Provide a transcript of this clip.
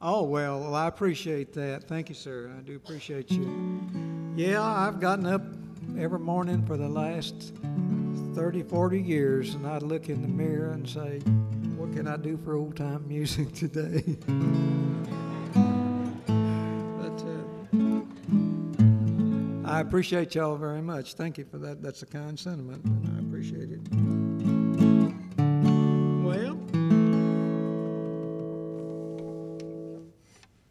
Oh, well, I appreciate that. Thank you, sir. I do appreciate you. Yeah, I've gotten up every morning for the last 30, 40 years, and I'd look in the mirror and say, what can I do for old time music today? but I appreciate y'all very much. Thank you for that. That's a kind sentiment, and I appreciate it.